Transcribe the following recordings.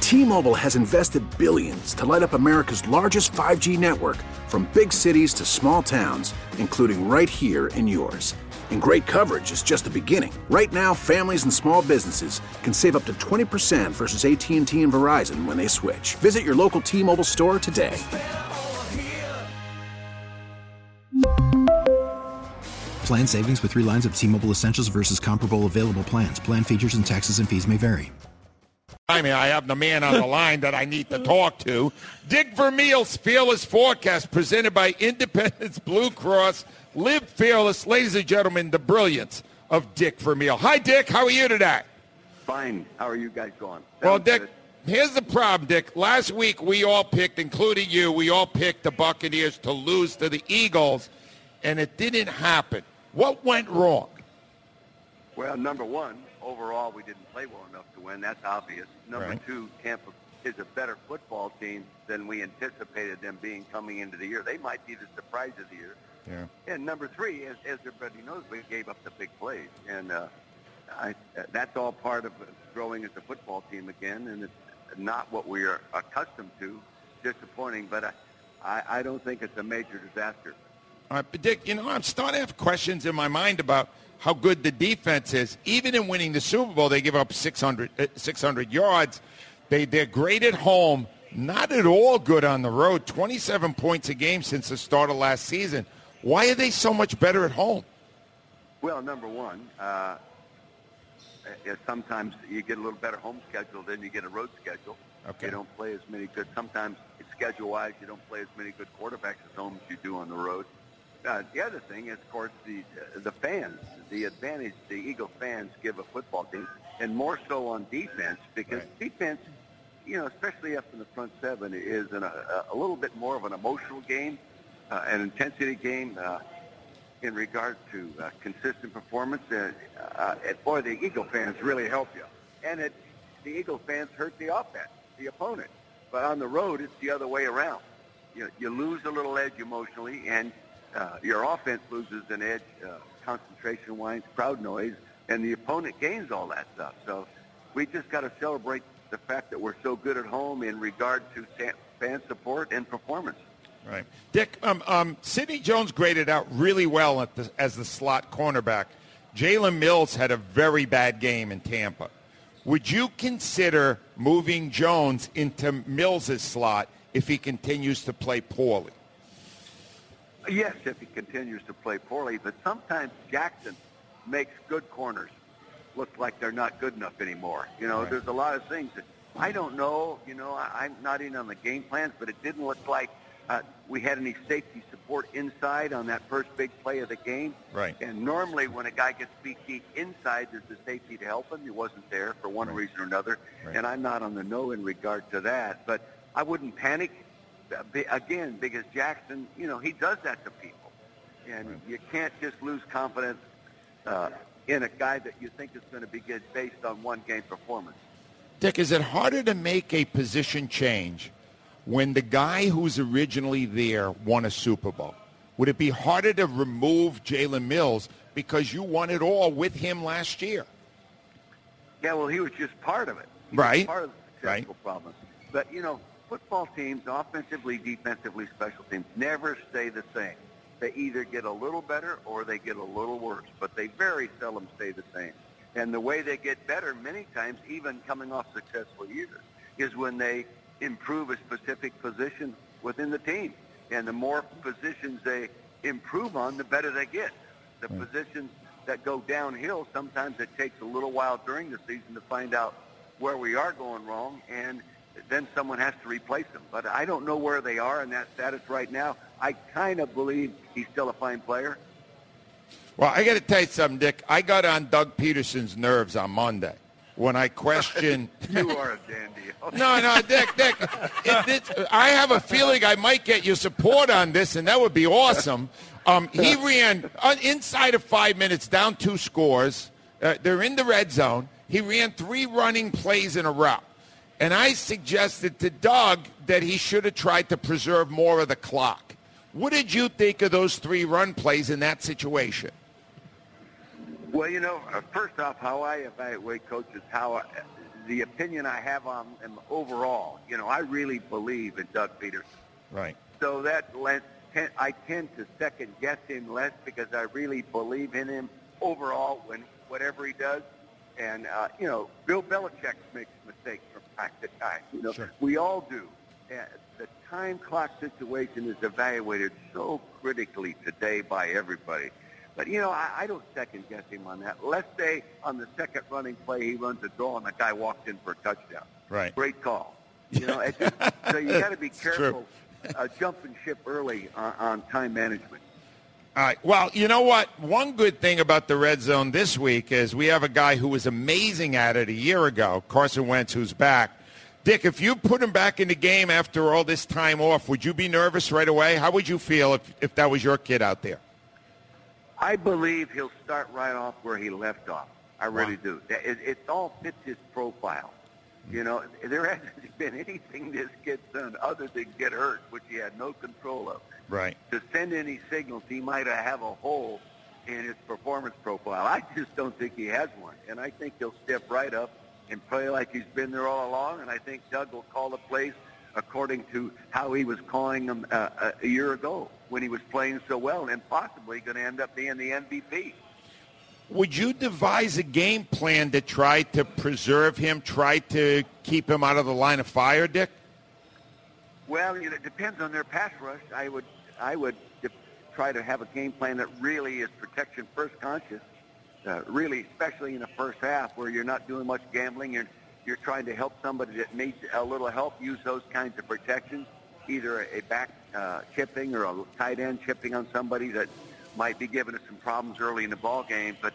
T-Mobile has invested billions to light up America's largest 5G network, from big cities to small towns, including right here in yours. And great coverage is just the beginning. Right now, families and small businesses can save up to 20% versus AT&T and Verizon when they switch. Visit your local T-Mobile store today. Plan savings with 3 lines of T-Mobile Essentials versus comparable available plans. Plan features and taxes and fees may vary. I have the man on the line that I need to talk to. Dick Vermeil's Fearless Forecast, presented by Independence Blue Cross. Live fearless. Ladies and gentlemen, the brilliance of Dick Vermeil. Hi, Dick. How are you today? Fine. How are you guys going? Well, Dick, here's the problem, Dick. Last week we all picked, including you, we all picked the Buccaneers to lose to the Eagles, and it didn't happen. What went wrong? Well, number one, overall we didn't play well enough to win. That's obvious. Number two, Tampa is a better football team than we anticipated them being coming into the year. They might be the surprise of the year. Yeah. And number three, as everybody knows, we gave up the big plays. And that's all part of growing as a football team again, and it's not what we are accustomed to. Disappointing, but I don't think it's a major disaster. All right, but Dick, I'm starting to have questions in my mind about how good the defense is. Even in winning the Super Bowl, they give up 600 yards. They're great at home, not at all good on the road. 27 points a game since the start of last season. Why are they so much better at home? Well, number one, sometimes you get a little better home schedule than you get a road schedule. Okay. You don't play as many good. Sometimes schedule-wise, you don't play as many good quarterbacks at home as you do on the road. The other thing is, of course, the fans, the advantage the Eagle fans give a football team, and more so on defense, because defense, especially up in the front seven, is a little bit more of an emotional game, an intensity game in regard to consistent performance. Boy, the Eagle fans really help you. And the Eagle fans hurt the offense, the opponent. But on the road, it's the other way around. You lose a little edge emotionally, and your offense loses an edge, concentration-wise, crowd noise, and the opponent gains all that stuff. So we just got to celebrate the fact that we're so good at home in regard to fan support and performance. Right. Dick, Sidney Jones graded out really well as the slot cornerback. Jalen Mills had a very bad game in Tampa. Would you consider moving Jones into Mills' slot if he continues to play poorly? Yes, if he continues to play poorly, but sometimes Jackson makes good corners look like they're not good enough anymore. There's a lot of things that I don't know. I'm not in on the game plans, but it didn't look like we had any safety support inside on that first big play of the game. Right. And normally when a guy gets beat deep inside, there's a safety to help him. He wasn't there for one reason or another, and I'm not on the know in regard to that. But I wouldn't panic. Again, because Jackson, he does that to people. And you can't just lose confidence in a guy that you think is going to be good based on one game performance. Dick, is it harder to make a position change when the guy who's originally there won a Super Bowl? Would it be harder to remove Jalen Mills because you won it all with him last year? Yeah, well, he was just part of it. He was part of the successful problem. But, football teams, offensively, defensively, special teams, never stay the same. They either get a little better or they get a little worse, but they very seldom stay the same. And the way they get better many times, even coming off successful years, is when they improve a specific position within the team. And the more positions they improve on, the better they get. The positions that go downhill, sometimes it takes a little while during the season to find out where we are going wrong, and then someone has to replace him. But I don't know where they are in that status right now. I kind of believe he's still a fine player. Well, I got to tell you something, Dick. I got on Doug Peterson's nerves on Monday when I questioned. You are a dandy. No, Dick. I have a feeling I might get your support on this, and that would be awesome. He ran inside of 5 minutes, down 2 scores. They're in the red zone. He ran 3 running plays in a row. And I suggested to Doug that he should have tried to preserve more of the clock. What did you think of those 3 run plays in that situation? Well, first off, how I evaluate coaches, the opinion I have on him overall, I really believe in Doug Peterson. Right. So I tend to second guess him less because I really believe in him overall when whatever he does. And, Bill Belichick makes mistakes from time to time. Sure. We all do. The time clock situation is evaluated so critically today by everybody. But, I don't second guess him on that. Let's say on the second running play he runs a draw and the guy walks in for a touchdown. Right. Great call. So you got to be careful jumping ship early on time management. All right. Well, you know what? One good thing about the Red Zone this week is we have a guy who was amazing at it a year ago, Carson Wentz, who's back. Dick, if you put him back in the game after all this time off, would you be nervous right away? How would you feel if that was your kid out there? I believe he'll start right off where he left off. I really do. It all fits his profile. There hasn't been anything this kid's done other than get hurt, which he had no control of. Right. To send any signals he might have a hole in his performance profile. I just don't think he has one. And I think he'll step right up and play like he's been there all along. And I think Doug will call the plays according to how he was calling them a year ago when he was playing so well and possibly going to end up being the MVP. Would you devise a game plan to try to preserve him, try to keep him out of the line of fire, Dick? Well, it depends on their pass rush. I would try to have a game plan that really is protection first conscious, really, especially in the first half where you're not doing much gambling. You're trying to help somebody that needs a little help use those kinds of protections, either a back chipping or a tight end chipping on somebody that might be giving us some problems early in the ball game. But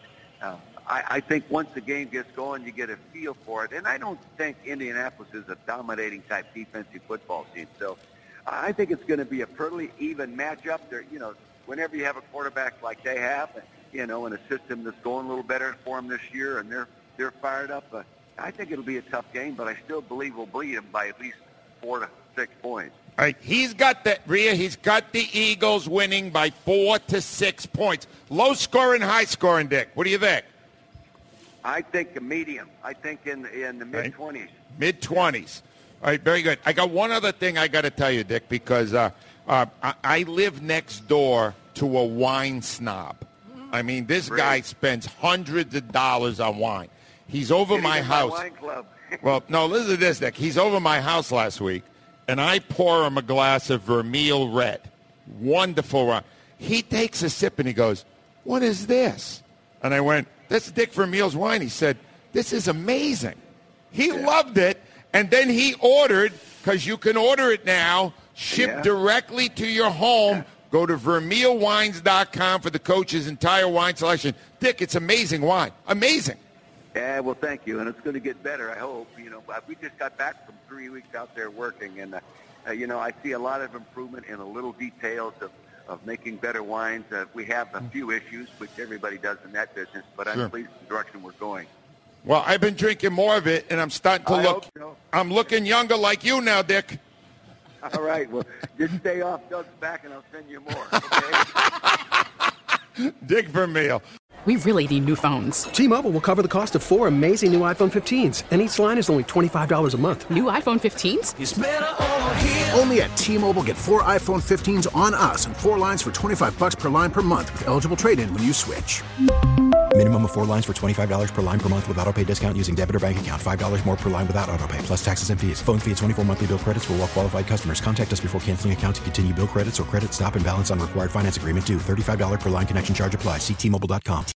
I think once the game gets going, you get a feel for it. And I don't think Indianapolis is a dominating type defensive football team. So I think it's going to be a pretty even matchup. There, whenever you have a quarterback like they have, in a system that's going a little better for them this year, and they're fired up. I think it'll be a tough game, but I still believe we'll beat them by at least 4 to 6 points. All right, he's got the Eagles winning by 4 to 6 points. Low scoring, high scoring, Dick. What do you think? I think a medium. I think in the mid-20s. Right. Mid-20s. All right, very good. I got one other thing I got to tell you, Dick, because I live next door to a wine snob. I mean, this guy spends hundreds of dollars on wine. He's over my house. Wine club. Well, no, listen to this, Dick. He's over my house last week, and I pour him a glass of Vermeil Red. Wonderful wine. He takes a sip, and he goes, "What is this?" And I went, "That's Dick Vermeil's wine." He said, "This is amazing." He loved it, and then he ordered, because you can order it now, shipped directly to your home. Go to VermeilWines.com for the coach's entire wine selection. Dick, it's amazing wine. Amazing. Yeah, well, thank you, and it's going to get better, I hope. We just got back from 3 weeks out there working, and, I see a lot of improvement in the little details of making better wines. We have a few issues, which everybody does in that business, but I'm pleased with the direction we're going. Well, I've been drinking more of it, and I'm starting to look. So. I'm looking younger like you now, Dick. All right. Well, just stay off Doug's back, and I'll send you more. Okay? Dick Vermeil. We really need new phones. T-Mobile will cover the cost of 4 amazing new iPhone 15s, and each line is only $25 a month. New iPhone 15s? It's better over here. Only at T-Mobile, get 4 iPhone 15s on us and 4 lines for $25 per line per month with eligible trade-in when you switch. Minimum of 4 lines for $25 per line per month with autopay discount using debit or bank account. $5 more per line without autopay, plus taxes and fees. Phone fee at 24 monthly bill credits for well-qualified customers. Contact us before canceling account to continue bill credits or credit stop and balance on required finance agreement due. $35 per line connection charge applies. See T-Mobile.com.